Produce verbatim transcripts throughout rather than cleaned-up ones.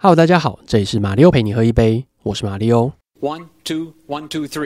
Hello， 大家好，这里是马里欧陪你喝一杯，我是马里欧。 One two one two three。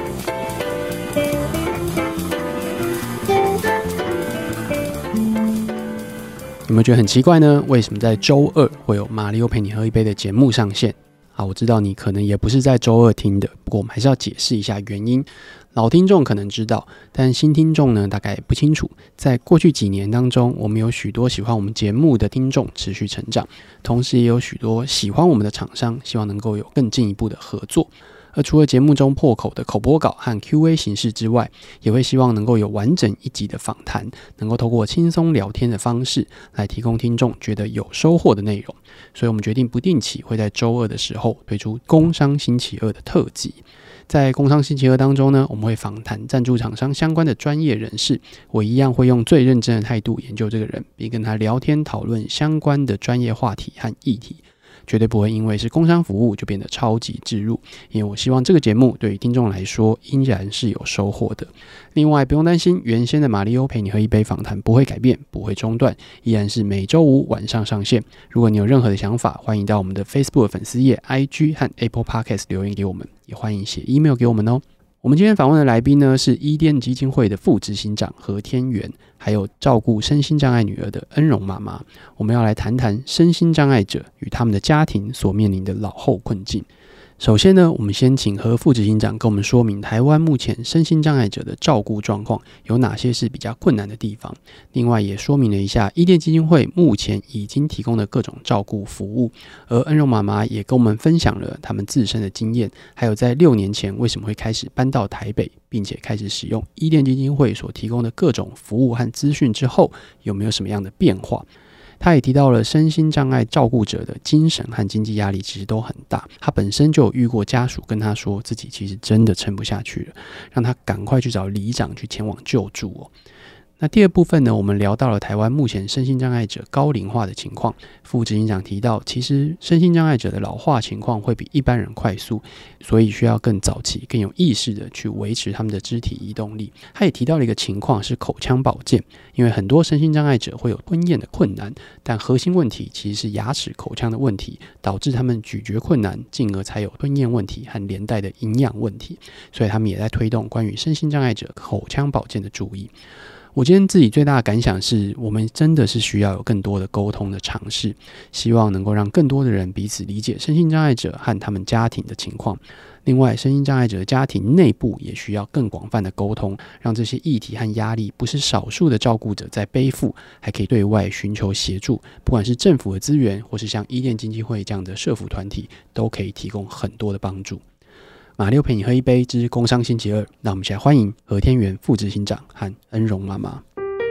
有没有觉得很奇怪呢？为什么在周二会有马里欧陪你喝一杯的节目上线？好，我知道你可能也不是在周二听的，不过我们还是要解释一下原因。老听众可能知道，但新听众呢大概不清楚。在过去几年当中，我们有许多喜欢我们节目的听众持续成长，同时也有许多喜欢我们的厂商希望能够有更进一步的合作。而除了节目中破口的口播稿和 Q A 形式之外，也会希望能够有完整一集的访谈，能够透过轻松聊天的方式来提供听众觉得有收获的内容。所以我们决定不定期会在周二的时候推出工商星期二的特辑。在工商星期二当中呢，我们会访谈赞助厂商相关的专业人士，我一样会用最认真的态度研究这个人，并跟他聊天讨论相关的专业话题和议题，绝对不会因为是工商服务就变得超级置入，因为我希望这个节目对于听众来说依然是有收获的。另外不用担心，原先的马里欧陪你喝一杯访谈不会改变，不会中断，依然是每周五晚上上线。如果你有任何的想法，欢迎到我们的 Facebook 粉丝页 I G 和 Apple Podcast 留言给我们，也欢迎写 email 给我们哦。我们今天访问的来宾呢，是伊甸基金会的副执行长何天元，还有照顾身心障碍女儿的恩荣妈妈。我们要来谈谈身心障碍者与他们的家庭所面临的老后困境。首先呢，我们先请何副执行长跟我们说明台湾目前身心障碍者的照顾状况有哪些是比较困难的地方，另外也说明了一下伊甸基金会目前已经提供的各种照顾服务，而恩荣妈妈也跟我们分享了他们自身的经验，还有在六年前为什么会开始搬到台北，并且开始使用伊甸基金会所提供的各种服务和资讯之后，有没有什么样的变化。他也提到了身心障碍照顾者的精神和经济压力其实都很大，他本身就有遇过家属跟他说自己其实真的撑不下去了，让他赶快去找里长去前往救助哦。那第二部分呢，我们聊到了台湾目前身心障碍者高龄化的情况。副执行长提到，其实身心障碍者的老化情况会比一般人快速，所以需要更早期、更有意识的去维持他们的肢体移动力。他也提到了一个情况是口腔保健，因为很多身心障碍者会有吞咽的困难，但核心问题其实是牙齿口腔的问题，导致他们咀嚼困难，进而才有吞咽问题和连带的营养问题。所以他们也在推动关于身心障碍者口腔保健的注意。我今天自己最大的感想是，我们真的是需要有更多的沟通的尝试，希望能够让更多的人彼此理解身心障碍者和他们家庭的情况。另外，身心障碍者的家庭内部也需要更广泛的沟通，让这些议题和压力不是少数的照顾者在背负，还可以对外寻求协助，不管是政府的资源，或是像伊甸基金会这样的社福团体，都可以提供很多的帮助。马六陪你喝一杯之工商星期二，那我们现在欢迎何天元副执行长和恩荣妈妈。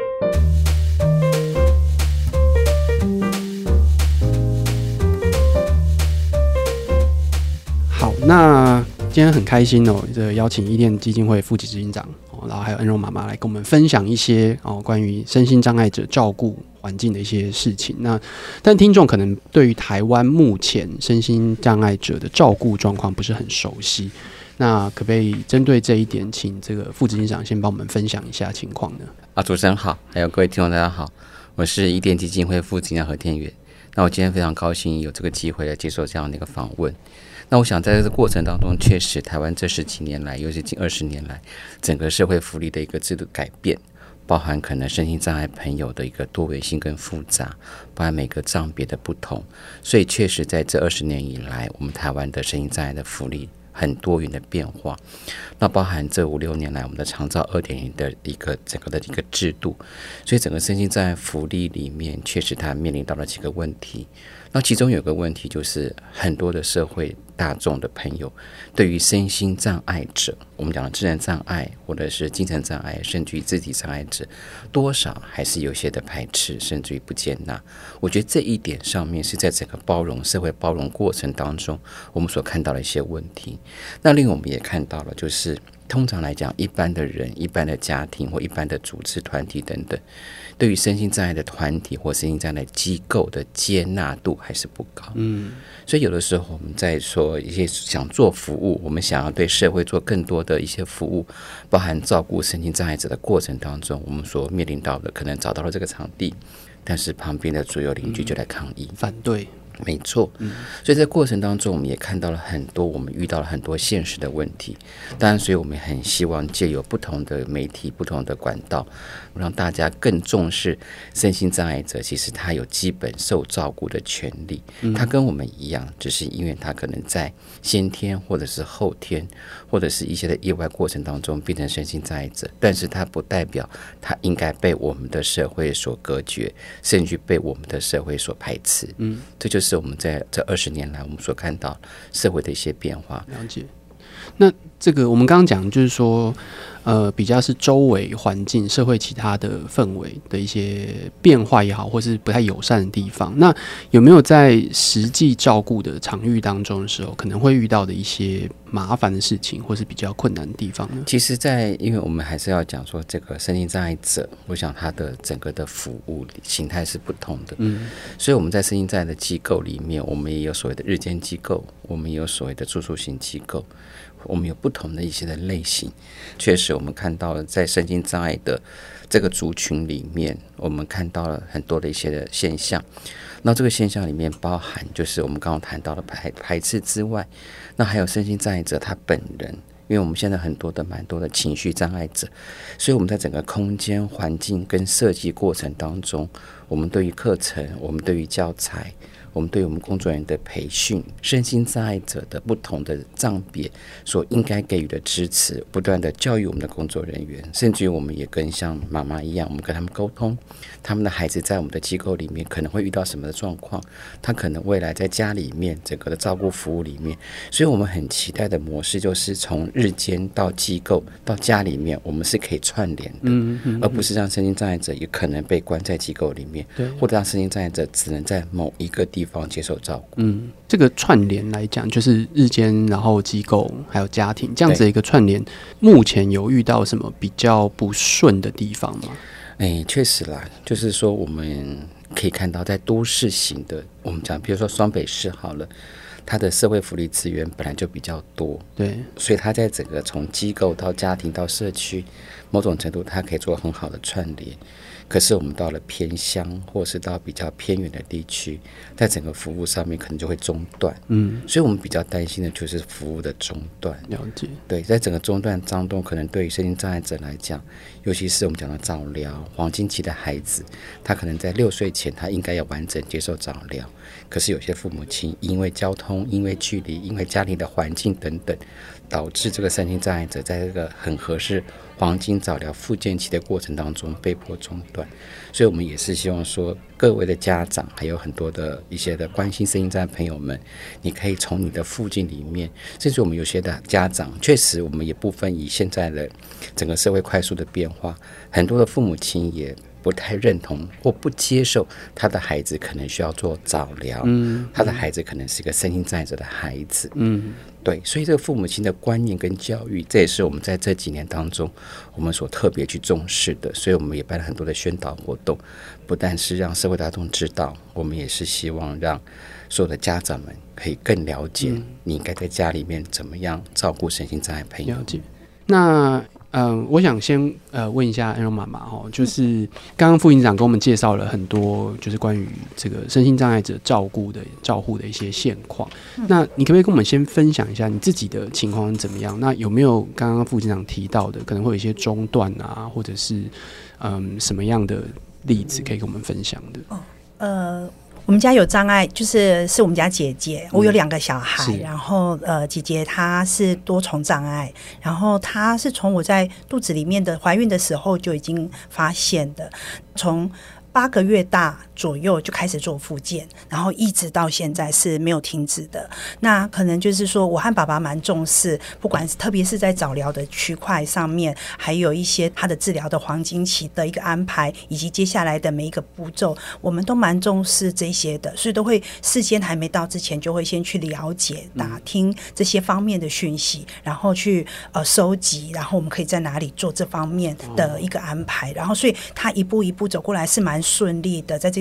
好，那今天很开心哦，这个邀请伊甸基金会副执行长，然后还有恩荣妈妈来跟我们分享一些哦关于身心障碍者照顾环境的一些事情。那但听众可能对于台湾目前身心障碍者的照顾状况不是很熟悉，那可不可以针对这一点，请这个副执行长先帮我们分享一下情况呢？ 啊，主持人好，还有各位听众大家好，我是伊甸基金会副执行长何天元。那我今天非常高兴有这个机会来接受这样的一个访问。那我想在这个过程当中，确实台湾这十几年来，尤其近二十年来，整个社会福利的一个制度改变，包含可能身心障碍朋友的一个多元性跟复杂，包含每个障别的不同，所以确实在这二十年以来，我们台湾的身心障碍的福利很多元的变化。那包含这五六年来我们的长照 二点零 的一个整个的一个制度，所以整个身心障碍福利里面，确实它面临到了几个问题。那其中有个问题就是很多的社会大众的朋友对于身心障碍者，我们讲的智能障碍或者是精神障碍甚至于肢体障碍者，多少还是有些的排斥甚至于不接纳。我觉得这一点上面是在整个包容社会包容过程当中我们所看到的一些问题。那另外我们也看到了，就是通常来讲，一般的人、一般的家庭或一般的组织团体等等，对于身心障碍的团体或身心障碍的机构的接纳度还是不高。嗯，所以有的时候我们在说一些想做服务，我们想要对社会做更多的一些服务，包含照顾身心障碍者的过程当中，我们所面临到的可能找到了这个场地，但是旁边的左右邻居就来抗议、 反对。 没错，嗯，所以在过程当中，我们也看到了很多，我们遇到了很多现实的问题。当然，所以我们也很希望借由不同的媒体、不同的管道，让大家更重视身心障碍者，其实他有基本受照顾的权利。嗯、他跟我们一样，只是因为他可能在先天或者是后天，或者是一些的意外过程当中变成身心障碍者，但是他不代表他应该被我们的社会所隔绝，甚至被我们的社会所排斥。嗯，这就是是我们在这二十年来我们所看到社会的一些变化。 了解。那这个我们刚刚讲就是说呃，比较是周围环境社会其他的氛围的一些变化也好，或是不太友善的地方，那有没有在实际照顾的场域当中的时候可能会遇到的一些麻烦的事情或是比较困难的地方呢？ 其实在因为我们还是要讲说这个身心障碍者，我想他的整个的服务形态是不同的，嗯，所以我们在身心障碍的机构里面，我们也有所谓的日间机构，我们也有所谓的住宿型机构，我们有不同的一些的类型。确实我们看到了在身心障碍的这个族群里面，我们看到了很多的一些的现象。那这个现象里面包含就是我们刚刚谈到的排排斥之外，那还有身心障碍者他本人，因为我们现在很多的蛮多的情绪障碍者，所以我们在整个空间环境跟设计过程当中，我们对于课程，我们对于教材，我们对我们工作人员的培训，身心障碍者的不同的障别所应该给予的支持，不断的教育我们的工作人员，甚至于我们也跟像妈妈一样，我们跟他们沟通，他们的孩子在我们的机构里面可能会遇到什么的状况，他可能未来在家里面整个的照顾服务里面，所以我们很期待的模式就是从日间到机构到家里面，我们是可以串联的，嗯嗯嗯，而不是让身心障碍者也可能被关在机构里面，或者让身心障碍者只能在某一个地方接受照顾。嗯， 这个串联来讲，就是日间，然后机构还有家庭这样子的一个串联，目前有遇到什么比较不顺的地方吗？ 哎，确实啦，就是说我们可以看到，在都市型的，我们讲，比如说双北市好了，它的社会福利资源本来就比较多， 对， 所以它在整个从机构到家庭到社区，某种程度它可以做很好的串联。可是我们到了偏乡或是到比较偏远的地区，在整个服务上面可能就会中断，嗯，所以我们比较担心的就是服务的中断。 了解， 对，在整个中断当中，可能对于身心障碍者来讲，尤其是我们讲的早疗黄金期的孩子，他可能在六岁前他应该要完整接受早疗，可是有些父母亲因为交通、因为距离、因为家庭的环境等等，导致这个身心障碍者在这个很合适黄金早疗复健期的过程当中被迫中断。所以我们也是希望说，各位的家长还有很多的一些的关心身心障碍朋友们，你可以从你的附近里面，甚至我们有些的家长，确实我们也部分以现在的整个社会快速的变化，很多的父母亲也不太认同或不接受他的孩子可能需要做早疗，嗯，他的孩子可能是一个身心障碍者的孩子，嗯，对，所以这个父母亲的观念跟教育，这也是我们在这几年当中我们所特别去重视的，所以我们也办了很多的宣导活动，不但是让社会大众知道，我们也是希望让所有的家长们可以更了解你应该在家里面怎么样照顾身心障碍朋友。 了解。那嗯、呃，我想先呃问一下安荣妈妈哈，就是刚刚副营长跟我们介绍了很多，就是关于这个身心障碍者照顾的照护的一些现况。嗯、那你可不可以跟我们先分享一下你自己的情况怎么样？那有没有刚刚副营长提到的，可能会有一些中断啊，或者是嗯什么样的例子可以跟我们分享的？ 哦，呃。我们家有障碍，就是是我们家姐姐，我有两个小孩，嗯、然后呃，姐姐她是多重障碍，然后她是从我在肚子里面的怀孕的时候就已经发现的，从八个月大左右就开始做复健，然后一直到现在是没有停止的。那可能就是说我和爸爸蛮重视，不管是特别是在早疗的区块上面，还有一些他的治疗的黄金期的一个安排，以及接下来的每一个步骤，我们都蛮重视这些的，所以都会事先还没到之前就会先去了解打听这些方面的讯息，然后去呃收集，然后我们可以在哪里做这方面的一个安排，然后所以他一步一步走过来是蛮顺利的，在这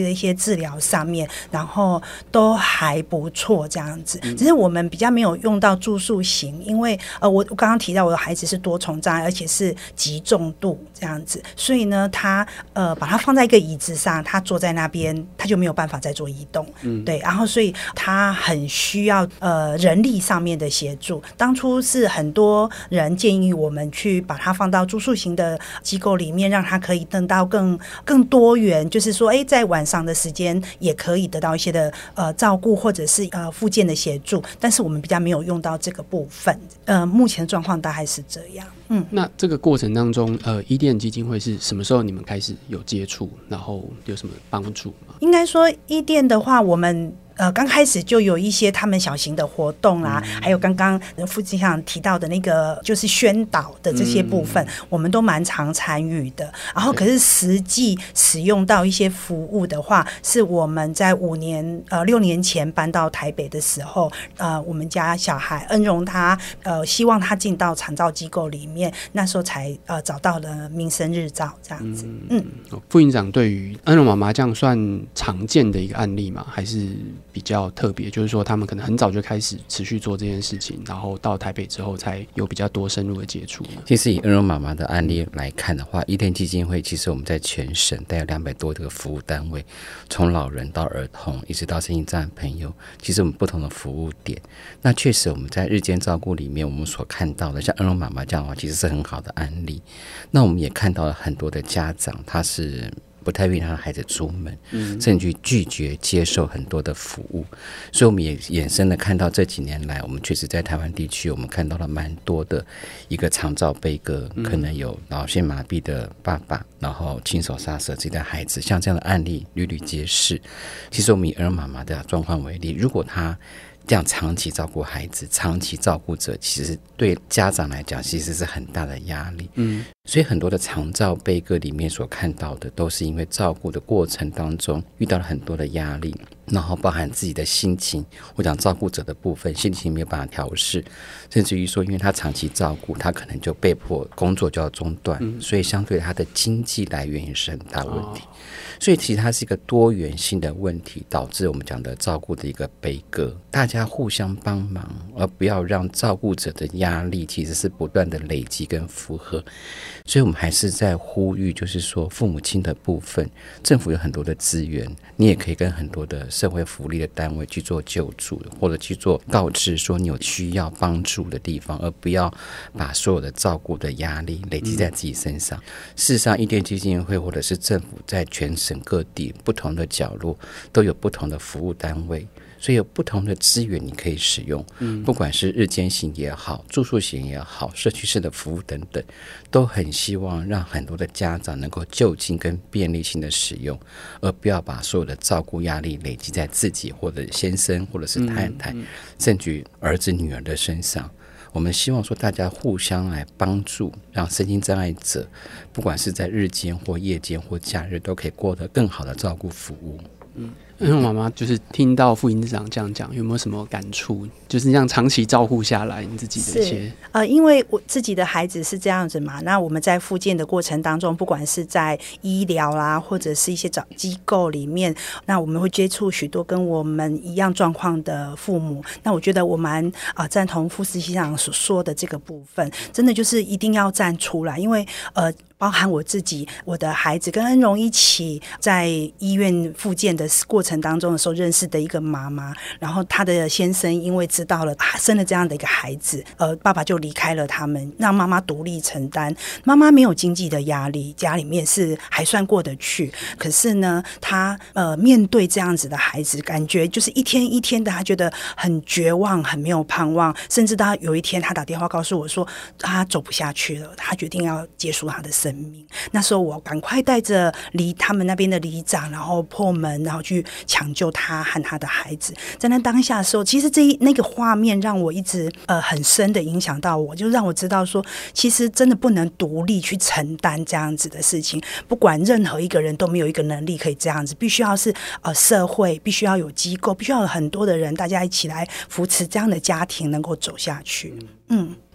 的一些治疗上面，然后都还不错这样子。只是我们比较没有用到住宿型，因为呃，我我刚刚提到我的孩子是多重障碍，而且是极重度这样子，所以呢，他呃把他放在一个椅子上，他坐在那边，他就没有办法再做移动。嗯，对，然后所以他很需要呃人力上面的协助。当初是很多人建议我们去把他放到住宿型的机构里面，让他可以得到更更多元，就是说，哎，在晚上的时间也可以得到一些的呃照顾，或者是呃复健的协助。但是我们比较没有用到这个部分。呃，目前的状况大概是这样。嗯， 那这个过程当中，呃，伊甸基金会是什么时候你们开始有接触，然后有什么帮助吗？ 应该说伊甸的话，我们呃，刚开始就有一些他们小型的活动啦、啊嗯，还有刚刚副经常提到的那个就是宣导的这些部分、嗯，我们都蛮常参与的。然后，可是实际使用到一些服务的话，是我们在五年呃六年前搬到台北的时候，呃，我们家小孩恩荣他呃希望他进到长照机构里面，那时候才呃找到了民生日照这样子。嗯， 嗯副营长对于恩荣妈妈这样算常见的一个案例吗？还是比较特别，就是说他们可能很早就开始持续做这件事情，然后到台北之后才有比较多深入的接触。 其实以恩荣妈妈的案例来看的话，伊甸基金会其实我们在全省大概两百多个服务单位，从老人到儿童，一直到身心障碍朋友，其实我们不同的服务点。那确实我们在日间照顾里面，我们所看到的像恩荣妈妈这样的话，其实是很好的案例。那我们也看到了很多的家长，他是不太愿意让孩子出门，嗯、甚至拒绝接受很多的服务，所以我们也衍生的看到这几年来，我们确实在台湾地区，我们看到了蛮多的一个长照悲歌、嗯，可能有脑性麻痹的爸爸，然后亲手杀死自己的孩子，像这样的案例屡屡皆是。其实我们以儿童妈妈的状况为例，如果他这样长期照顾孩子，长期照顾者，其实对家长来讲其实是很大的压力。嗯，所以很多的长照悲歌里面所看到的，都是因为照顾的过程当中遇到了很多的压力，然后包含自己的心情，我讲照顾者的部分，心情没有办法调试，甚至于说因为他长期照顾，他可能就被迫工作就要中断、嗯、所以相对他的经济来源也是很大问题、哦、所以其实它是一个多元性的问题，导致我们讲的照顾的一个悲歌。大家互相帮忙，而不要让照顾者的压力其实是不断的累积跟负荷。所以我们还是在呼吁，就是说父母亲的部分，政府有很多的资源，你也可以跟很多的社会福利的单位去做救助，或者去做告知说你有需要帮助的地方，而不要把所有的照顾的压力累积在自己身上、嗯、事实上伊甸基金会或者是政府在全省各地不同的角落都有不同的服务单位，所以有不同的资源你可以使用、嗯、不管是日间型也好，住宿型也好，社区式的服务等等，都很希望让很多的家长能够就近跟便利性的使用，而不要把所有的照顾压力累积在自己或者先生或者是太太、嗯嗯、甚至于儿子女儿的身上。我们希望说大家互相来帮助，让身心障碍者不管是在日间或夜间或假日都可以过得更好的照顾服务。 嗯，因为妈妈就是听到副营长这样讲，有没有什么感触？就是这样长期照顾下来，你自己的一些呃，因为我自己的孩子是这样子嘛，那我们在复健的过程当中，不管是在医疗啦，或者是一些找机构里面，那我们会接触许多跟我们一样状况的父母。那我觉得我蛮啊、呃、赞同副司机长所说的这个部分，真的就是一定要站出来，因为呃。包含我自己，我的孩子跟恩荣一起在医院复健的过程当中的时候认识的一个妈妈，然后她的先生因为知道了生了这样的一个孩子，呃，爸爸就离开了他们，让妈妈独立承担。妈妈没有经济的压力，家里面是还算过得去，可是呢，她呃面对这样子的孩子，感觉就是一天一天的，她觉得很绝望，很没有盼望，甚至到有一天，她打电话告诉我说，她走不下去了，她决定要结束她的生命。那时候我赶快带着离他们那边的里长，然后破门，然后去抢救他和他的孩子。在那当下的时候，其实这一那个画面让我一直呃很深的影响到我，就让我知道说，其实真的不能独立去承担这样子的事情。不管任何一个人都没有一个能力可以这样子，必须要是呃社会，必须要有机构，必须要有很多的人大家一起来扶持这样的家庭能够走下去。嗯。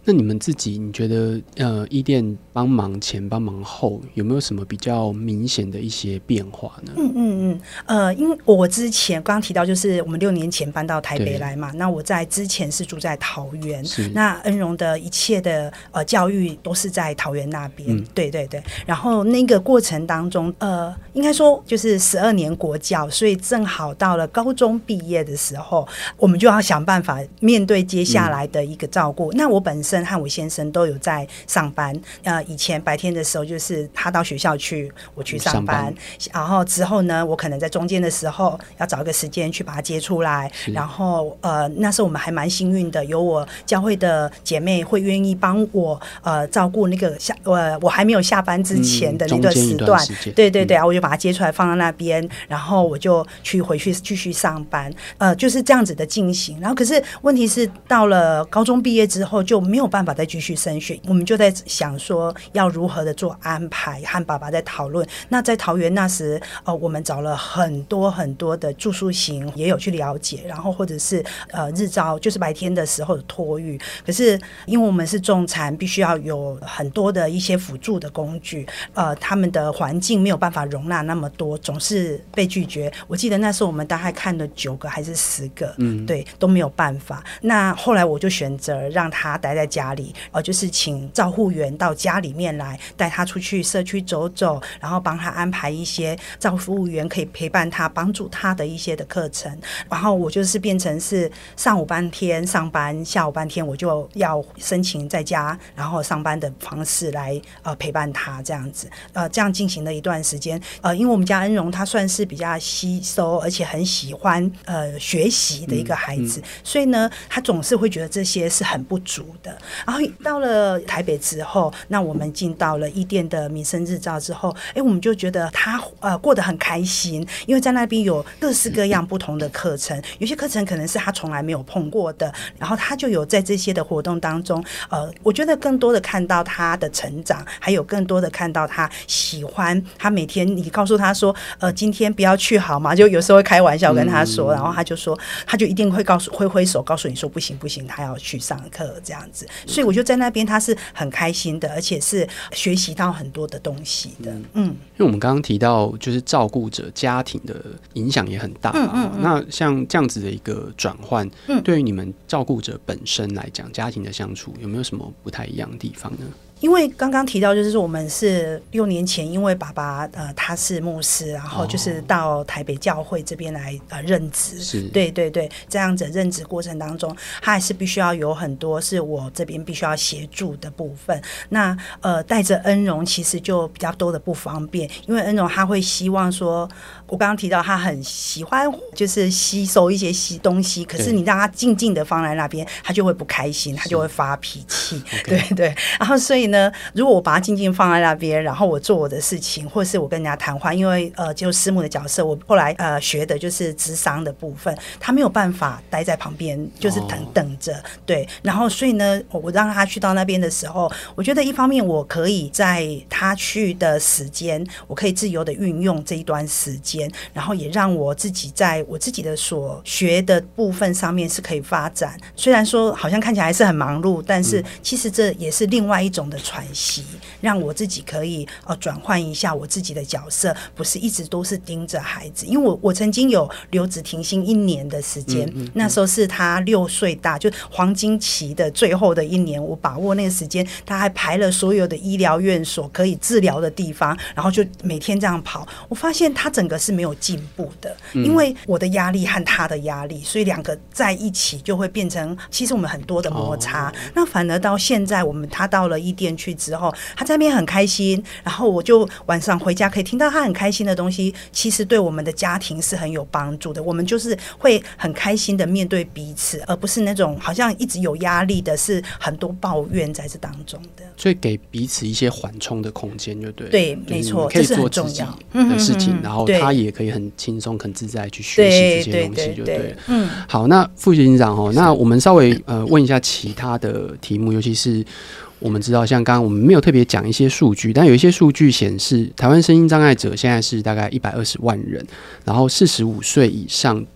那你们自己，你觉得呃，伊甸帮忙前、帮忙后，有没有什么比较明显的一些变化呢？ 嗯嗯嗯，呃，因为我之前刚刚提到，就是我们六年前搬到台北来嘛，那我在之前是住在桃园，那恩荣的一切的呃教育都是在桃园那边，嗯、对对对。然后那个过程当中，呃，应该说就是十二年国教，所以正好到了高中毕业的时候，我们就要想办法面对接下来的一个照顾。嗯、那我本身和我先生都有在上班，呃，以前白天的时候就是他到学校去，我去上班，上班然后之后呢，我可能在中间的时候要找一个时间去把他接出来，然后呃，那时候我们还蛮幸运的，有我教会的姐妹会愿意帮我呃照顾那个下呃我还没有下班之前的那段时段，嗯、对对对啊，我就把他接出来放在那边，然后我就去回去继续上班，呃，就是这样子的进行。然后可是问题是到了高中毕业之后就没有办法再继续升学，我们就在想说要如何的做安排，和爸爸在讨论。那在桃园那时，呃，我们找了很多很多的住宿型，也有去了解，然后或者是呃日照，就是白天的时候的托育。可是因为我们是重产，必须要有很多的一些辅助的工具，呃，他们的环境没有办法容纳那么多，总是被拒绝。我记得那时候我们大概看了九个还是十个，嗯，对，都没有办法。那后来我就选择让他待在家里，呃，就是请照护员到家里面来带他出去社区走走，然后帮他安排一些照护员可以陪伴他、帮助他的一些的课程。然后我就是变成是上午半天上班，下午半天我就要申请在家然后上班的方式来呃陪伴他这样子，呃，这样进行了一段时间。呃，因为我们家恩荣他算是比较吸收，而且很喜欢呃学习的一个孩子，嗯嗯、所以呢，他总是会觉得这些是很不足的。然后到了台北之后，那我们进到了伊甸的民生日照之后，哎，我们就觉得他呃过得很开心，因为在那边有各式各样不同的课程，有些课程可能是他从来没有碰过的，然后他就有在这些的活动当中，呃，我觉得更多的看到他的成长，还有更多的看到他喜欢，他每天你告诉他说，呃，今天不要去好吗？就有时候会开玩笑跟他说，嗯、然后他就说，他就一定会告诉挥挥手告诉你说不行不行，他要去上课这样子。所以我就在那边他是很开心的，而且是学习到很多的东西的。嗯， 因为我们刚刚提到就是照顾者家庭的影响也很大，嗯嗯嗯，那像这样子的一个转换，嗯、对于你们照顾者本身来讲，家庭的相处有没有什么不太一样的地方呢？ 因为刚刚提到，就是我们是六年前，因为爸爸呃他是牧师，然后就是到台北教会这边来呃任职，是，对对对，这样子任职过程当中，他还是必须要有很多是我这边必须要协助的部分。那呃带着恩荣其实就比较多的不方便，因为恩荣他会希望说，我刚刚提到他很喜欢就是吸收一些西东西，可是你让他静静的放在那边，他就会不开心，他就会发脾气，对对，然后所以呢，如果我把它静静放在那边，然后我做我的事情，或是我跟人家谈话，因为呃，就师母的角色，我后来呃学的就是諮商的部分，他没有办法待在旁边，就是等、哦、等着，对。然后所以呢，我让他去到那边的时候，我觉得一方面我可以在他去的时间，我可以自由的运用这一段时间，然后也让我自己在我自己的所学的部分上面是可以发展。虽然说好像看起来还是很忙碌，但是其实这也是另外一种的喘息，让我自己可以呃转换一下我自己的角色，不是一直都是盯着孩子。因为我我曾经有留职停薪一年的时间，嗯嗯嗯，那时候是他六岁大，就黄金期的最后的一年，我把握那个时间，他还排了所有的医疗院所可以治疗的地方，然后就每天这样跑。我发现他整个是没有进步的，因为我的压力和他的压力，所以两个在一起就会变成其实我们很多的摩擦。哦、那反而到现在，我们他到了伊甸去之后，他在那边很开心，然后我就晚上回家可以听到他很开心的东西，其实对我们的家庭是很有帮助的。我们就是会很开心的面对彼此，而不是那种好像一直有压力的，是很多抱怨在这当中的。 所以给彼此一些缓冲的空间，就对了。 对，没错， 可以做自己的事情，然后他也可以很轻松、很自在去学习这些东西，就对了。对对对对嗯，好，那副执行长哦，那我们稍微呃问一下其他的题目，尤其是。我们知道，像刚刚我们没有特别讲一些数据，但有一些数据显示，台湾身心障碍者现在是大概一百二十万人，然后四十五岁以上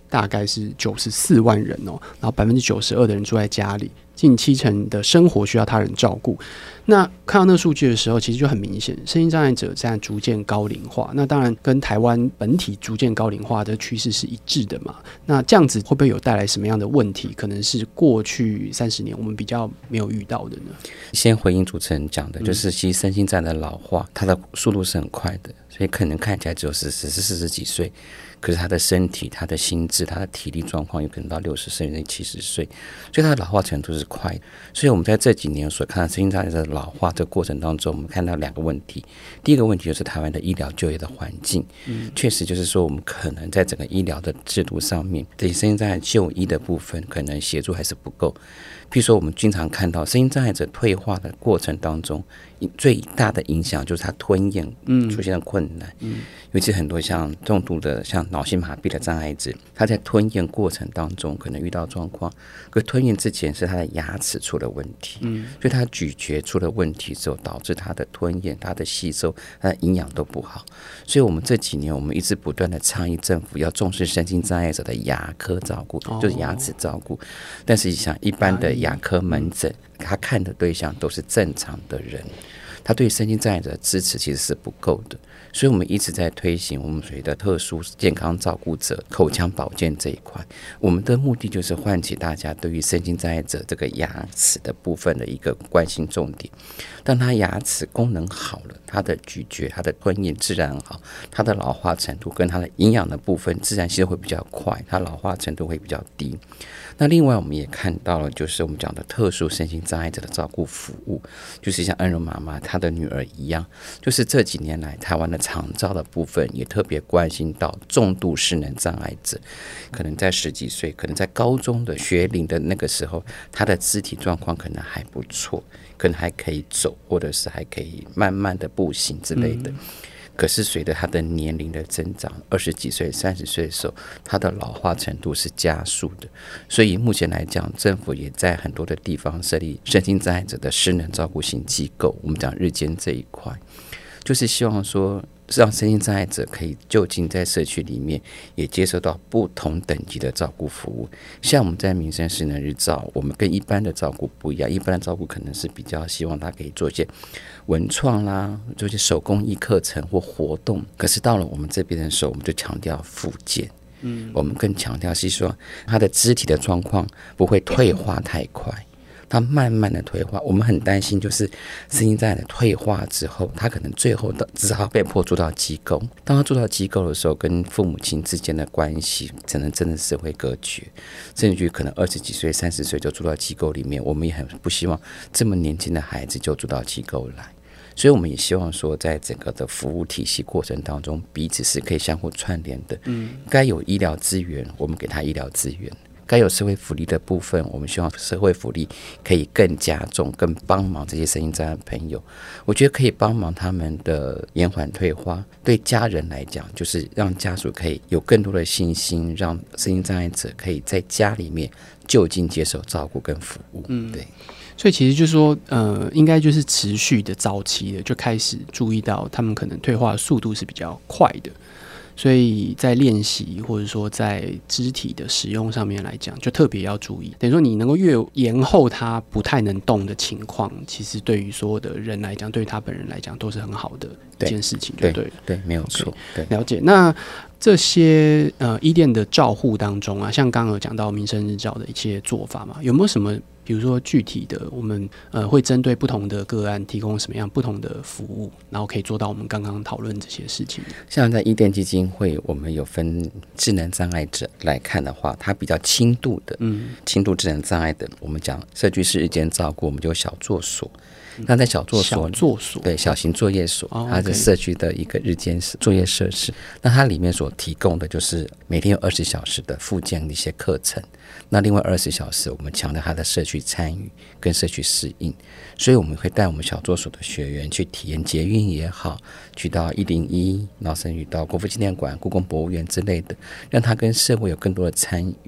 大概是九十四万人哦，然后百分之九十二的人住在家里，近七成的生活需要他人照顾。那看到那个数据的时候，其实就很明显，身心障碍者现在逐渐高龄化。那当然跟台湾本体逐渐高龄化的趋势是一致的嘛。那这样子会不会有带来什么样的问题？可能是过去三十年我们比较没有遇到的呢？ 先回应主持人讲的，就是其实身心障碍的老化，它的速度是很快的，所以可能看起来只有四十、四十几岁。可是他的身体、他的心智、他的体力状况有可能到六十岁、甚至七十岁，所以他的老化程度是快的。所以我们在这几年所看到身心障碍者的老化这个过程当中，我们看到两个问题。第一个问题就是台湾的医疗就业的环境，嗯，确实就是说我们可能在整个医疗的制度上面，对身心障碍就医的部分可能协助还是不够。譬如说我们经常看到身心障碍者退化的过程当中，最大的影响就是他吞咽出现了困难，嗯，尤其很多像重度的像脑性麻痹的障碍者，他在吞咽过程当中可能遇到状况，可吞咽之前是他的牙齿出了问题，嗯，所以他咀嚼出了问题之后，导致他的吞咽、他的吸收、他的营养都不好。所以我们这几年我们一直不断的倡议政府要重视身心障碍者的牙科照顾，哦，就是牙齿照顾。但实际上一般的牙科门诊，他看的对象都是正常的人，他对身心障碍者的支持其实是不够的。所以我们一直在推行我们所谓的特殊健康照顾者口腔保健这一块，我们的目的就是唤起大家对于身心障碍者这个牙齿的部分的一个关心重点。当他牙齿功能好了，他的咀嚼、他的吞咽自然好，他的老化程度跟他的营养的部分自然吸收会比较快，他老化程度会比较低。那另外我们也看到了，就是我们讲的特殊身心障碍者的照顾服务，就是像恩荣妈妈她的女儿一样，就是这几年来台湾的长照的部分也特别关心到重度失能障碍者，可能在十几岁，可能在高中的学龄的那个时候，他的肢体状况可能还不错，可能还可以走，或者是还可以慢慢的步行之类的。嗯，可是随着他的年龄的增长，二十几岁、三十岁的时候，他的老化程度是加速的。所以目前来讲，政府也在很多的地方设立身心障碍者的失能照顾型机构。我们讲日间这一块，就是希望说让身心障碍者可以就近在社区里面也接受到不同等级的照顾服务。像我们在民生失能日照，我们跟一般的照顾不一样，一般的照顾可能是比较希望他可以做一些文创啦，做一些手工艺课程或活动。可是到了我们这边的时候，我们就强调复健，嗯，我们更强调是说他的肢体的状况不会退化太快，他慢慢的退化。我们很担心就是身心障碍的退化之后，他可能最后只好被迫住到机构。当他住到机构的时候，跟父母亲之间的关系可能真的是会隔绝，甚至于可能二十几岁、三十岁就住到机构里面。我们也很不希望这么年轻的孩子就住到机构来。所以我们也希望说，在整个的服务体系过程当中，彼此是可以相互串联的。嗯，该有医疗资源，我们给他医疗资源；该有社会福利的部分，我们希望社会福利可以更加重、更帮忙这些身心障碍朋友。我觉得可以帮忙他们的延缓退化。对家人来讲，就是让家属可以有更多的信心，让身心障碍者可以在家里面就近接受照顾跟服务。嗯，对。 所以其实就是说，呃，应该就是持续的早期的就开始注意到他们可能退化的速度是比较快的，所以在练习或者说在肢体的使用上面来讲，就特别要注意。等于说你能够越延后他不太能动的情况，其实对于所有的人来讲，对于他本人来讲都是很好的一件事情，就对了。 对，对，没有错。对， 了解。那这些呃医店的照护当中啊，像刚刚有讲到民生日照的一些做法嘛，有没有什么？比如说具体的，我们呃会针对不同的个案提供什么样不同的服务，然后可以做到我们刚刚讨论这些事情。 像在伊甸基金会，我们有分智能障碍者来看的话，它比较轻度的，嗯，轻度智能障碍的，我们讲社区式日间照顾，我们就有小作所。那在小作所， 小作所对小型作业所， 哦、 它是社区的一个日间作业设施。那它里面所提供的就是每天有二十小时的复健的一些课程。那另外二十小时，我们强调它的社区参与跟社区适应。所以我们会带我们小作所的学员去体验捷运也好，去到一零一，然后甚至到国父纪念馆、故宫博物院之类的，让他跟社会有更多的参与。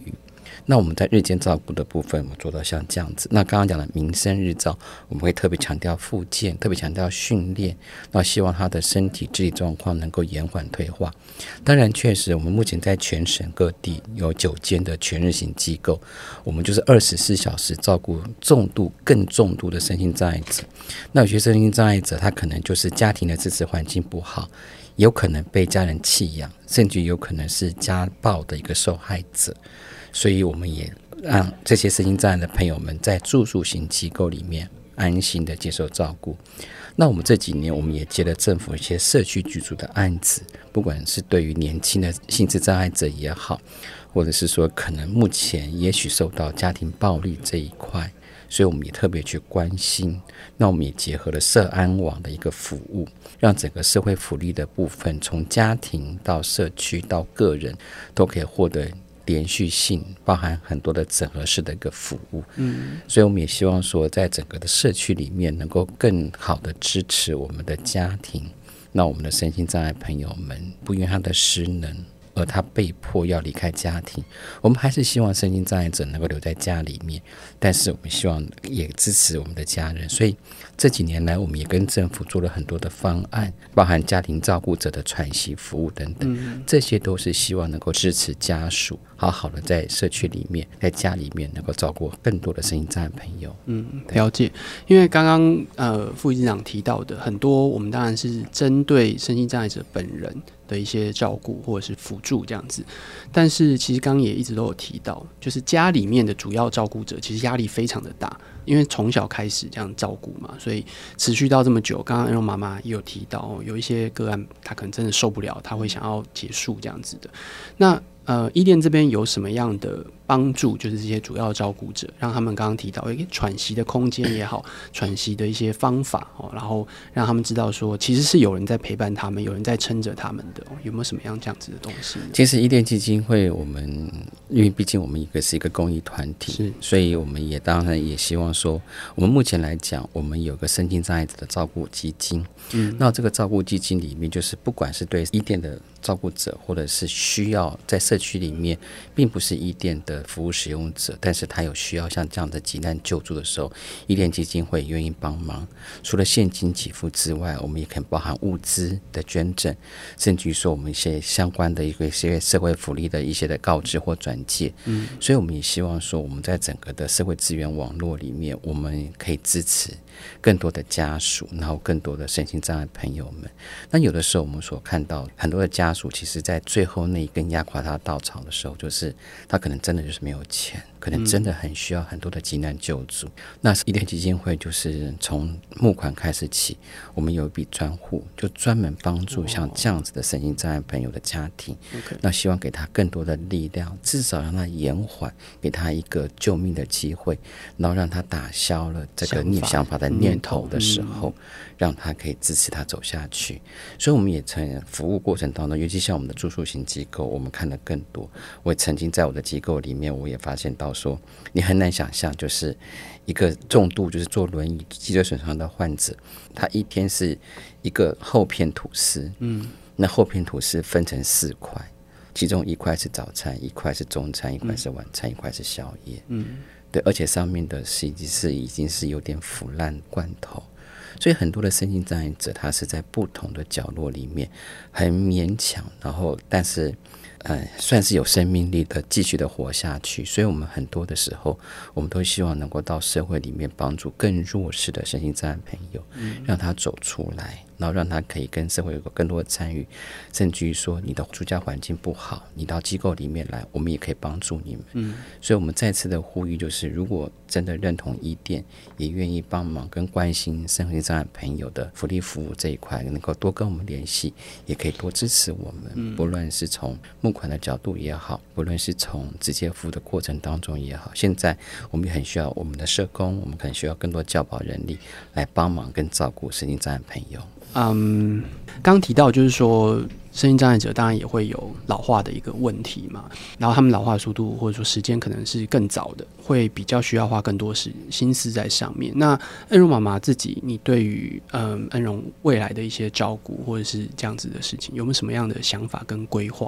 那我们在日间照顾的部分，我们做到像这样子。那刚刚讲的民生日照，我们会特别强调复健，特别强调训练，那希望他的身体智力状况能够延缓退化。当然，确实我们目前在全省各地有九间的全日型机构，我们就是二十四小时照顾重度、更重度的身心障碍者。那有些身心障碍者，他可能就是家庭的支持环境不好，有可能被家人弃养，甚至有可能是家暴的一个受害者。所以我们也让这些身心障碍的朋友们在住宿型机构里面安心的接受照顾。那我们这几年我们也接了政府一些社区居住的案子，不管是对于年轻的心智障碍者也好，或者是说可能目前也许受到家庭暴力这一块，所以我们也特别去关心。那我们也结合了社安网的一个服务，让整个社会福利的部分从家庭到社区到个人都可以获得连续性，包含很多的整合式的一个服务。嗯，所以我们也希望说在整个的社区里面能够更好的支持我们的家庭，那我们的身心障碍朋友们不因为他的失能而他被迫要离开家庭，我们还是希望身心障碍者能够留在家里面，但是我们希望也支持我们的家人。所以这几年来我们也跟政府做了很多的方案，包含家庭照顾者的喘息服务等等、嗯、这些都是希望能够支持家属好好的在社区里面在家里面能够照顾更多的身心障碍朋友。 嗯，了解。因为刚刚呃副理事长提到的很多，我们当然是针对身心障碍者本人的一些照顾或者是辅助这样子，但是其实刚刚也一直都有提到，就是家里面的主要照顾者其实压力非常的大，因为从小开始这样照顾嘛，所以持续到这么久。刚刚让妈妈也有提到，有一些个案他可能真的受不了，他会想要结束这样子的。那呃，伊甸这边有什么样的帮助？就是这些主要照顾者，让他们刚刚提到一个喘息的空间也好，喘息的一些方法、哦、然后让他们知道说，其实是有人在陪伴他们，有人在撑着他们的、哦。有没有什么样这样子的东西呢？ 其实伊甸基金会，我们因为毕竟我们一个是一个公益团体，所以我们也当然也希望说，我们目前来讲，我们有个身心障碍者的照顾基金。嗯，那这个照顾基金里面，就是不管是对伊甸的照顾者，或者是需要在社区里面并不是伊甸的服务使用者，但是他有需要像这样的急难救助的时候，伊甸基金会愿意帮忙。除了现金给付之外，我们也可以包含物资的捐赠，甚至于说我们一些相关的一些社会福利的一些的告知或转介。嗯，所以我们也希望说，我们在整个的社会资源网络里面，我们可以支持更多的家属，然后更多的身心障碍朋友们。那有的时候我们所看到很多的家属，其实在最后那一根压垮他的稻草的时候，就是他可能真的就是没有钱，可能真的很需要很多的急难救助、嗯、那伊甸基金会就是从募款开始起，我们有一笔专户，就专门帮助像这样子的身心障碍朋友的家庭、哦、那希望给他更多的力量，至少让他延缓，给他一个救命的机会，然后让他打消了这个逆想法的念头的时候、嗯、让他可以支持他走下去。所以我们也曾服务过程当中，尤其像我们的住宿型机构，我们看得更多。我也曾经在我的机构里面，我也发现到说，你很难想象，就是一个重度就是坐轮椅脊椎损伤的患者，他一天是一个厚片吐司，嗯，那厚片吐司分成四块，其中一块是早餐，一块是中餐，一块是晚餐、嗯、一块是宵夜，嗯，对，而且上面的是已经是已经是有点腐烂罐头。所以很多的身心障碍者，他是在不同的角落里面很勉强，然后但是呃，算是有生命力的继续的活下去。所以我们很多的时候，我们都希望能够到社会里面帮助更弱势的身心障碍朋友、嗯、让他走出来，然后让他可以跟社会有更多的参与，甚至于说你的住家环境不好，你到机构里面来，我们也可以帮助你们、嗯、所以我们再次的呼吁，就是如果真的认同伊甸，也愿意帮忙跟关心身心障碍朋友的福利服务这一块，能够多跟我们联系，也可以多支持我们、嗯、不论是从募款的角度也好，不论是从直接服务的过程当中也好，现在我们也很需要我们的社工，我们可能需要更多教保人力来帮忙跟照顾身心障碍朋友。嗯， 刚提到就是说身心障碍者当然也会有老化的一个问题嘛，然后他们老化的速度或者说时间可能是更早的，会比较需要花更多时心思在上面。那恩荣妈妈自己，你对于嗯恩荣未来的一些照顾或者是这样子的事情，有没有什么样的想法跟规划呢？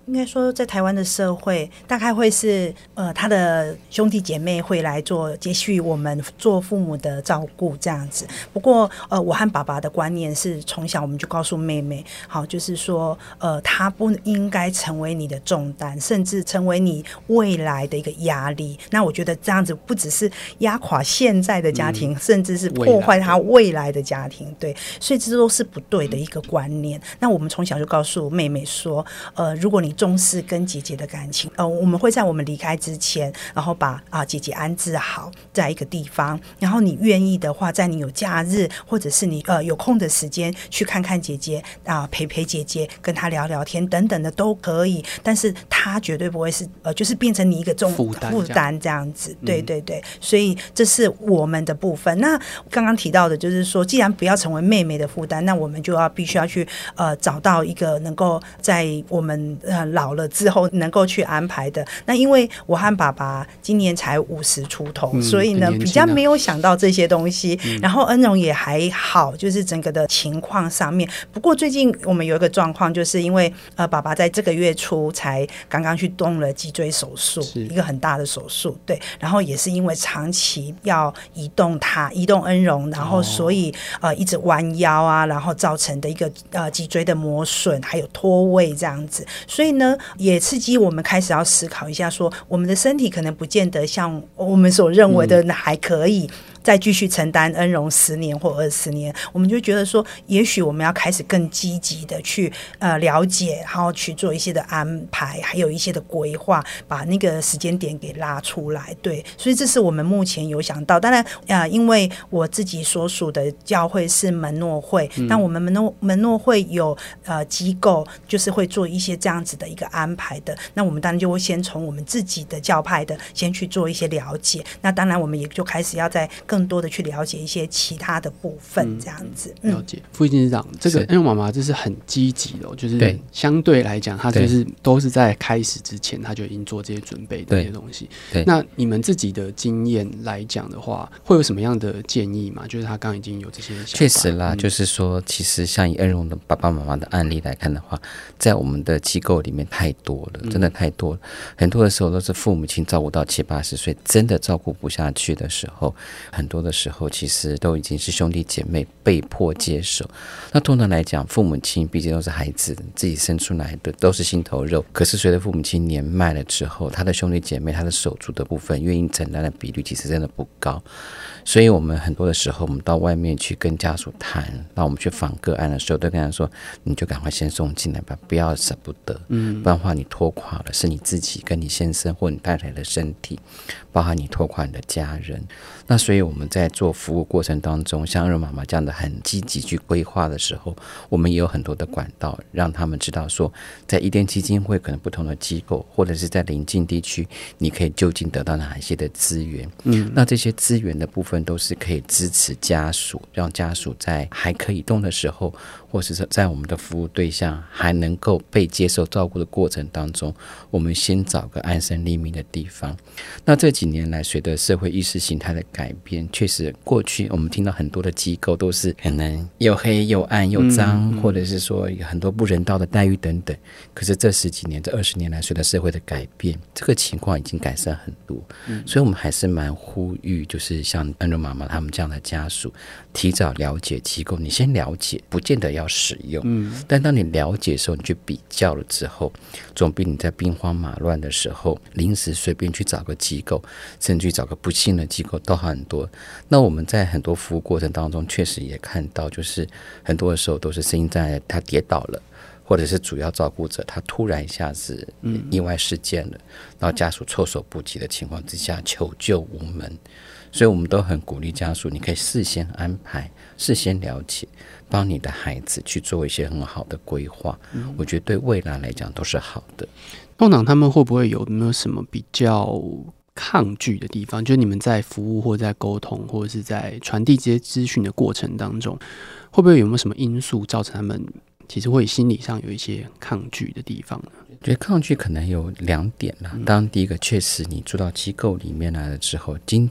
应该说在台湾的社会大概会是呃他的兄弟姐妹会来做接续我们做父母的照顾这样子。不过呃我和爸爸的观念是从小我们就告诉妹妹，好，就是说呃他不应该成为你的重担，甚至成为你未来的一个压力。那我觉得这样子不只是压垮现在的家庭、嗯、甚至是破坏他未来的家庭。对，所以这都是不对的一个观念。那我们从小就告诉妹妹说呃如果你重视跟姐姐的感情，呃，我们会在我们离开之前，然后把啊、呃、姐姐安置好在一个地方，然后你愿意的话，在你有假日或者是你呃有空的时间去看看姐姐啊、呃，陪陪姐姐，跟她聊聊天等等的都可以。但是她绝对不会是呃，就是变成你一个重负担负担这样子。对对对，所以这是我们的部分。那刚刚提到的就是说，既然不要成为妹妹的负担，那我们就要必须要去呃找到一个能够在我们呃老了之后能够去安排的。那因为我和爸爸今年才五十出头、嗯、所以呢、啊、比较没有想到这些东西、嗯、然后恩荣也还好，就是整个的情况上面。不过最近我们有一个状况，就是因为呃爸爸在这个月初才刚刚去动了脊椎手术，一个很大的手术，对，然后也是因为长期要移动他移动恩荣，然后所以、哦、呃一直弯腰啊，然后造成的一个呃脊椎的磨损还有脱位这样子。所以呢也刺激我们开始要思考一下，说我们的身体可能不见得像我们所认为的还可以再继续承担恩荣十年或二十年。我们就觉得说也许我们要开始更积极的去呃了解，然后去做一些的安排，还有一些的规划，把那个时间点给拉出来。对，所以这是我们目前有想到。当然呃因为我自己所属的教会是门诺会，那、嗯、我们门诺门诺会有呃机构就是会做一些这样子的一个安排的，那我们当然就会先从我们自己的教派的先去做一些了解，那当然我们也就开始要在更多的去了解一些其他的部分这样子、嗯、 了解。副执长，这个恩荣妈妈这是很积极的、哦、就是相对来讲她就是都是在开始之前她就已经做这些准备的这些东西。那你们自己的经验来讲的话，会有什么样的建议吗？就是她刚刚已经有这些想法。 确实啦、嗯、就是说其实像以恩荣的爸爸妈妈的案例来看的话，在我们的机构里面太多了，真的太多了、嗯、很多的时候都是父母亲照顾到七八十岁真的照顾不下去的时候，很多的时候其实都已经是兄弟姐妹被迫接手。那通常来讲，父母亲毕竟都是孩子自己生出来的，都是心头肉，可是随着父母亲年迈了之后，他的兄弟姐妹他的手足的部分愿意承担的比率其实真的不高。所以我们很多的时候我们到外面去跟家属谈，那我们去访个案的时候都跟他说，你就赶快先送进来吧，不要舍不得，嗯，不然的话你拖垮了是你自己跟你先生或你太太的身体，包含你拖垮你的家人。那所以我们在做服务过程当中，像恩荣妈妈这样的很积极去规划的时候，我们也有很多的管道让他们知道说，在伊甸基金会可能不同的机构或者是在邻近地区你可以就近得到哪一些的资源。嗯，那这些资源的部分都是可以支持家属，让家属在还可以动的时候，或是在我们的服务对象还能够被接受照顾的过程当中，我们先找个安身立命的地方。那这几年来随着社会意识形态的改变，确实过去我们听到很多的机构都是可能又黑又暗又脏、嗯、或者是说有很多不人道的待遇等等，可是这十几年这二十年来随着社会的改变，这个情况已经改善很多、嗯、所以我们还是蛮呼吁就是像恩荣妈妈他们这样的家属提早了解机构，你先了解不见得要使用、嗯、但当你了解的时候，你去比较了之后，总比你在兵荒马乱的时候临时随便去找个机构，甚至去找个不信的机构都好很多。那我们在很多服务过程当中确实也看到，就是很多的时候都是声音在他跌倒了，或者是主要照顾者他突然一下子意外事件了、嗯、然后家属措手不及的情况之下求救无门。所以我们都很鼓励家属，你可以事先安排，事先了解，帮你的孩子去做一些很好的规划、嗯、我觉得对未来来讲都是好的。 通常他们会不会有没有什么比较抗拒的地方，就是你们在服务或在沟通或者是在传递这些资讯的过程当中，会不会有没有什么因素造成他们其实会心理上有一些抗拒的地方呢？ 觉得抗拒可能有两点啦。当然第一个，确实你住到机构里面来了之后，经济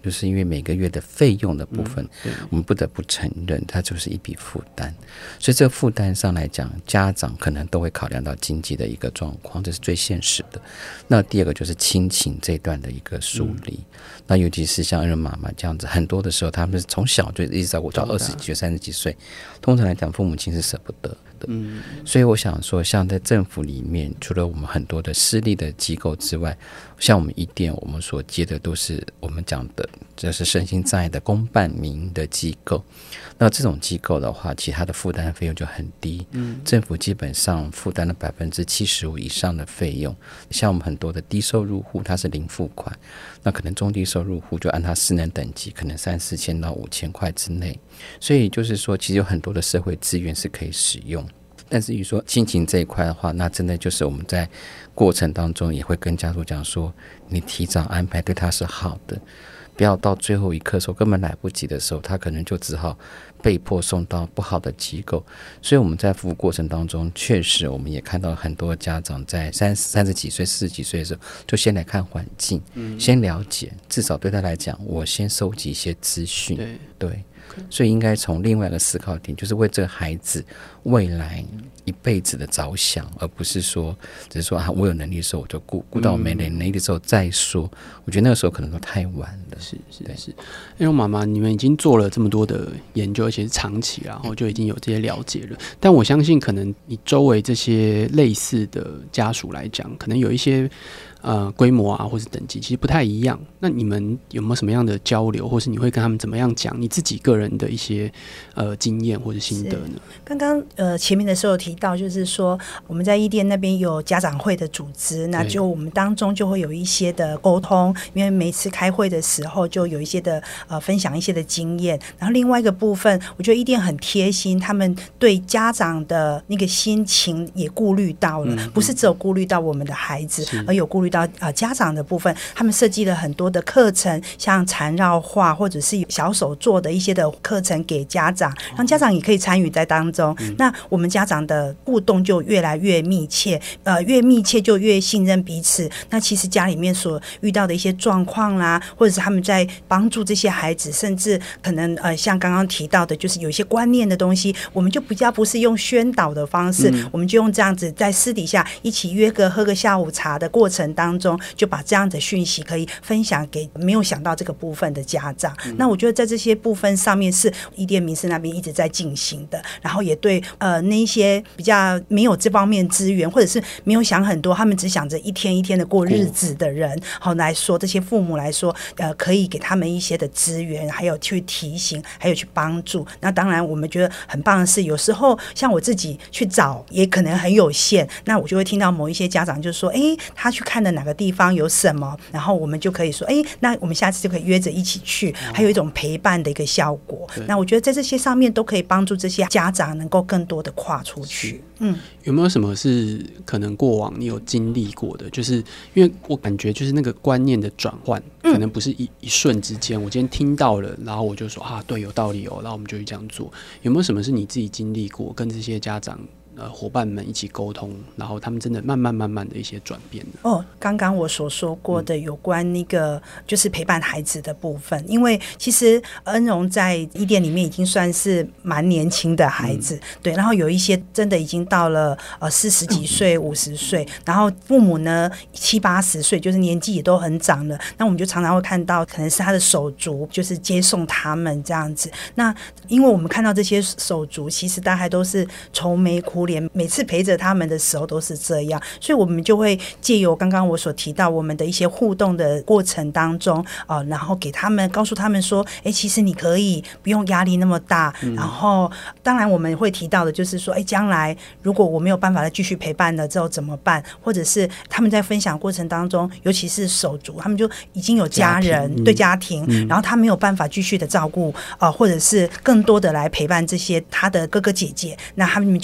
就是因为每个月的费用的部分、 嗯、 我们不得不承认它就是一笔负担，所以这个负担上来讲，家长可能都会考量到经济的一个状况，这是最现实的。那第二个就是亲情这一段的一个疏离、嗯、那尤其是像恩人妈妈这样子，很多的时候他们是从小就一直照顾到二十几岁三十几岁，通常来讲父母亲是舍不得的、嗯、所以我想说像在政府里面，除了我们很多的私立的机构之外，像我们一店我们所接的都是我们讲的就是身心障碍的公办民营的机构，那这种机构的话其实它的负担费用就很低、嗯、政府基本上负担了百分之七十五以上的费用，像我们很多的低收入户它是零付款，那可能中低收入户就按它失能等级可能三四千到五千块之内，所以就是说其实有很多的社会资源是可以使用。但至于说亲情这一块的话，那真的就是我们在过程当中也会跟家属讲说，你提早安排对他是好的，不要到最后一刻的时候根本来不及的时候，他可能就只好被迫送到不好的机构。所以我们在服务过程当中，确实我们也看到很多家长在三三十几岁四十几岁的时候就先来看环境、嗯、先了解，至少对他来讲我先收集一些资讯。 对, 对所以应该从另外一个思考点，就是为这个孩子未来一辈子的着想，而不是说只是说啊，我有能力的时候我就顾顾到我没能力的时候再说、嗯、我觉得那个时候可能都太晚了。 是是是，因为妈妈你们已经做了这么多的研究，而且是长期然后就已经有这些了解了，但我相信可能你周围这些类似的家属来讲，可能有一些呃规模啊或是等级其实不太一样，那你们有没有什么样的交流，或是你会跟他们怎么样讲你自己个人的一些呃经验或者心得呢？ 刚刚呃前面的时候有提到，就是说我们在伊甸那边有家长会的组织，那就我们当中就会有一些的沟通，因为每次开会的时候就有一些的呃分享一些的经验。然后另外一个部分，我觉得伊甸很贴心，他们对家长的那个心情也顾虑到了、嗯、不是只有顾虑到我们的孩子，而有顾虑到、呃、家长的部分。他们设计了很多的课程，像缠绕画或者是小手做的一些的课程给家长，让家长也可以参与在当中、嗯、那我们家长的互动就越来越密切，呃，越密切就越信任彼此。那其实家里面所遇到的一些状况啦，或者是他们在帮助这些孩子，甚至可能呃像刚刚提到的，就是有一些观念的东西，我们就比较不是用宣导的方式、嗯、我们就用这样子在私底下一起约个喝个下午茶的过程当中，就把这样的讯息可以分享给没有想到这个部分的家长、嗯、那我觉得在这些部分上面是伊甸民视那边一直在进行的，然后也对呃那一些比较没有这方面资源，或者是没有想很多，他们只想着一天一天的过日子的人，好来说，这些父母来说呃可以给他们一些的资源，还有去提醒，还有去帮助。那当然我们觉得很棒的是，有时候像我自己去找也可能很有限，那我就会听到某一些家长就说，哎，他去看的哪个地方有什么，然后我们就可以说，哎，那我们下次就可以约着一起去，还有一种陪伴的一个效果。那我觉得在这些上面都可以帮助这些家长能够更多的跨出去。嗯， 有没有什么是可能过往你有经历过的？就是因为我感觉就是那个观念的转换，可能不是一一瞬之间，我今天听到了，然后我就说啊，对，有道理哦，然后我们就去这样做。有没有什么是你自己经历过，跟这些家长呃伙伴们一起沟通，然后他们真的慢慢慢慢的一些转变呢？ 哦，刚刚我所说过的有关那个就是陪伴孩子的部分，因为其实恩荣在伊甸里面已经算是蛮年轻的孩子、嗯、对，然后有一些真的已经到了呃四十几岁、五十岁，然后父母呢七八十岁，就是年纪也都很长了。那我们就常常会看到，可能是他的手足就是接送他们这样子。那因为我们看到这些手足，其实大概都是愁眉苦脸，每次陪着他们的时候都是这样，所以我们就会借由刚刚我所提到我们的一些互动的过程当中、呃、然后给他们告诉他们说，哎，其实你可以不用压力那么大、嗯、然后当然我们会提到的就是说，哎，将来如果我没有办法再继续陪伴了之后怎么办，或者是他们在分享过程当中，尤其是手足，他们就已经有家人家庭对家庭、嗯、然后他没有办法继续的照顾、呃、或者是更多的来陪伴这些他的哥哥姐姐，那他们就觉得说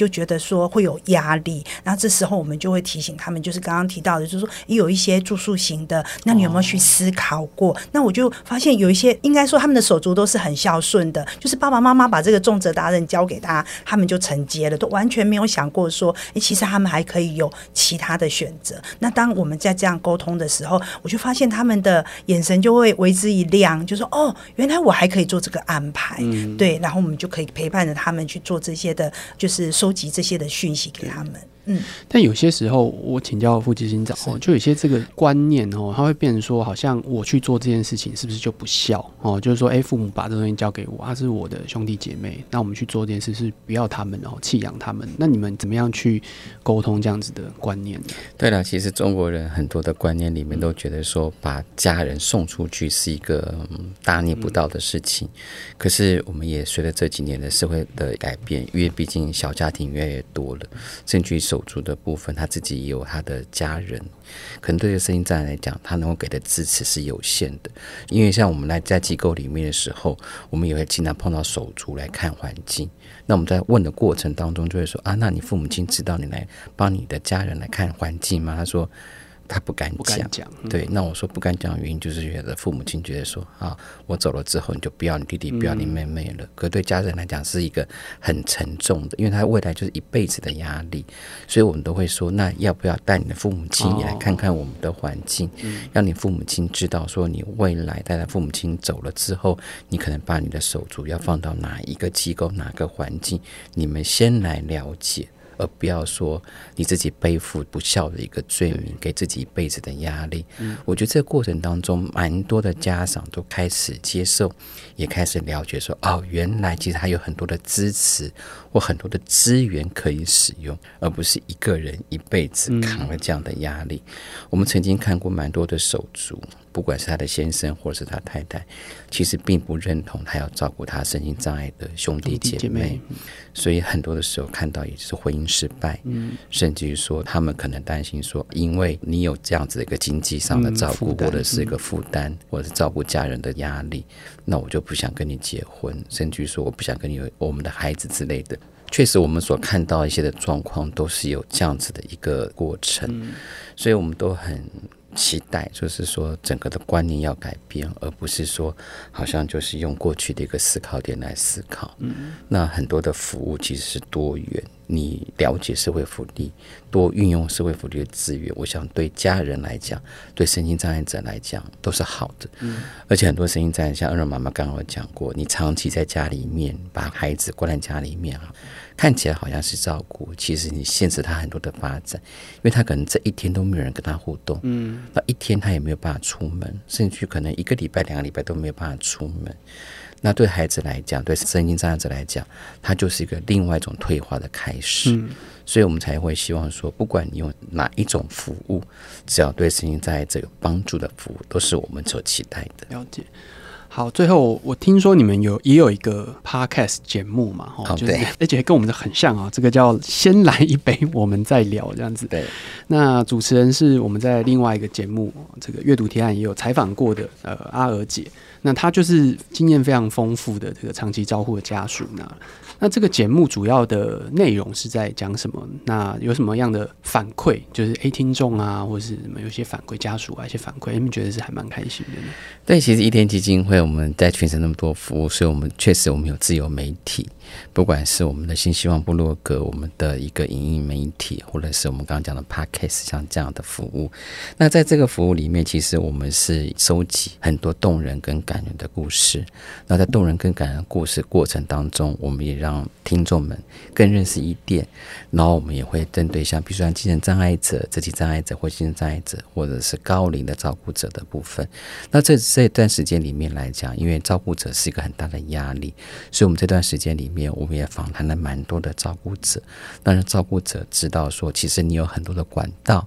说会有压力，然后这时候我们就会提醒他们，就是刚刚提到的，就是说有一些住宿型的，那你有没有去思考过？哦、那我就发现有一些，应该说他们的手足都是很孝顺的，就是爸爸妈妈把这个重责大任交给他，他们就承接了，都完全没有想过说，哎，其实他们还可以有其他的选择。那当我们在这样沟通的时候，我就发现他们的眼神就会为之一亮，就说哦，原来我还可以做这个安排，嗯、对，然后我们就可以陪伴着他们去做这些的，就是收集这些的讯息给他们。嗯， 但有些时候，我请教副执行长哦，就有些这个观念哦，他会变成说，好像我去做这件事情，是不是就不孝哦？就是说，哎，父母把这东西交给我，他、啊、是我的兄弟姐妹，那我们去做这件事是不要他们哦，弃养他们。那你们怎么样去沟通这样子的观念呢？ 对了，其实中国人很多的观念里面都觉得说，把家人送出去是一个、嗯、大逆不道的事情。嗯、可是我们也随着这几年的社会的改变，因为毕竟小家庭越来越多了，甚至于手足的部分，他自己也有他的家人，可能对这个身心障碍来讲，他能够给的支持是有限的。因为像我们来在机构里面的时候，我们也会经常碰到手足来看环境。那我们在问的过程当中，就会说啊，那你父母亲知道你来帮你的家人来看环境吗？他说他不敢讲， 不敢讲、嗯。 对，那我说不敢讲的原因就是觉得父母亲觉得说啊，我走了之后你就不要你弟弟，不要你妹妹了。嗯、可对家人来讲是一个很沉重的，因为他未来就是一辈子的压力，所以我们都会说，那要不要带你的父母亲也来看看我们的环境，哦、让你父母亲知道说你未来带着父母亲走了之后，你可能把你的手足要放到哪一个机构、哪个环境，你们先来了解。而不要说你自己背负不孝的一个罪名，给自己一辈子的压力。嗯、我觉得这个过程当中，蛮多的家长都开始接受，也开始了解说，哦，原来其实还有很多的支持或很多的资源可以使用，而不是一个人一辈子扛了这样的压力。嗯、我们曾经看过蛮多的手足，不管是他的先生或是他太太，其实并不认同他要照顾他身心障碍的兄弟姐妹，姐妹所以很多的时候看到也是婚姻失败，嗯、甚至于说他们可能担心说，因为你有这样子的一个经济上的照顾，嗯、或者是一个负担，嗯、或者是照顾家人的压力，那我就不想跟你结婚，甚至于说我不想跟你有我们的孩子之类的。确实我们所看到一些的状况都是有这样子的一个过程，嗯、所以我们都很期待，就是说整个的观念要改变，而不是说好像就是用过去的一个思考点来思考。嗯、那很多的服务其实是多元，你了解社会福利，多运用社会福利的资源，我想对家人来讲，对身心障碍者来讲都是好的。嗯、而且很多身心障碍，像二柔妈妈刚刚有讲过，你长期在家里面把孩子关在家里面啊，看起来好像是照顾，其实你限制他很多的发展，因为他可能这一天都没有人跟他互动，嗯，那一天他也没有办法出门，甚至可能一个礼拜、两个礼拜都没有办法出门。那对孩子来讲，对身心障碍者来讲，它就是一个另外一种退化的开始。嗯、所以我们才会希望说，不管你用哪一种服务，只要对身心障碍者有帮助的服务，都是我们所期待的。 了解。好，最后我听说你们有也有一个 podcast 节目嘛，哦，就是而且跟我们的很像啊，这个叫先来一杯我们再聊这样子。 对， 那主持人是我们在另外一个节目这个阅读提案也有采访过的呃阿娥姐，那她就是经验非常丰富的这个长期照护的家属。那那这个节目主要的内容是在讲什么？那有什么样的反馈？就是诶听众啊，或者是什么有些反馈家属啊，一些反馈，你们觉得是还蛮开心的呢？ 对，其实一天基金会我们在全省那么多服务，所以我们确实我们有自由媒体，不管是我们的新希望部落格，我们的一个影音媒体，或者是我们刚刚讲的 podcast 像这样的服务。那在这个服务里面，其实我们是收集很多动人跟感人的故事。那在动人跟感人的故事过程当中，我们也让听众们更认识一点，然后我们也会针对像比如说像精神障碍者、肢体障碍者或精神障碍者，或者是高龄的照顾者的部分。那这这段时间里面来讲，因为照顾者是一个很大的压力，所以我们这段时间里面我们也访谈了蛮多的照顾者，让照顾者知道说其实你有很多的管道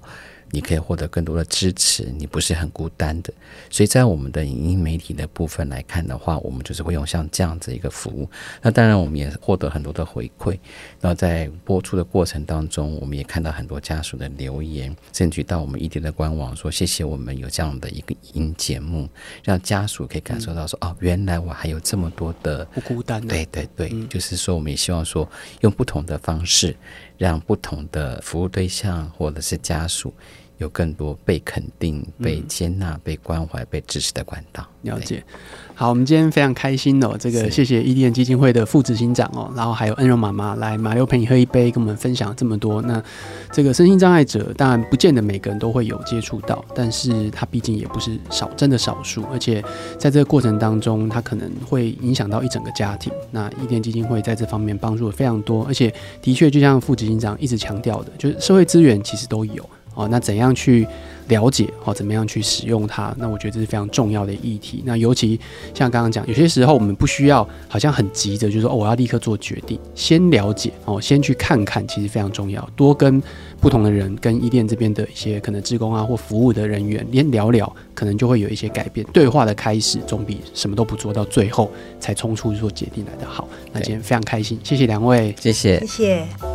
你可以获得更多的支持，你不是很孤单的。所以在我们的影音媒体的部分来看的话，我们就是会用像这样子一个服务。那当然我们也获得很多的回馈，然后在播出的过程当中，我们也看到很多家属的留言，甚至到我们一点的官网说谢谢我们有这样的一个影音节目，让家属可以感受到说、嗯、哦，原来我还有这么多的不孤单、啊、 对对对、 嗯、 就是说我们也希望说用不同的方式让不同的服务对象或者是家属有更多被肯定、被接纳、被关怀、被支持的管道。 了解。好，我们今天非常开心哦，这个谢谢伊甸基金会的副执行长哦，然后还有恩荣妈妈来马六陪你喝一杯，跟我们分享这么多。那这个身心障碍者，当然不见得每个人都会有接触到，但是他毕竟也不是少，真的少数，而且在这个过程当中，他可能会影响到一整个家庭。那伊甸基金会在这方面帮助了非常多，而且的确就像副执行长一直强调的，就是社会资源其实都有。哦，那怎样去了解？哦，怎么样去使用它？那我觉得这是非常重要的议题。那尤其像刚刚讲，有些时候我们不需要好像很急着，就是说哦，我要立刻做决定，先了解哦，先去看看，其实非常重要。多跟不同的人，跟伊甸这边的一些可能志工啊或服务的人员先聊聊，可能就会有一些改变。对话的开始，总比什么都不做到最后才冲出做决定来的好。那今天非常开心，谢谢两位， 谢谢， 谢谢。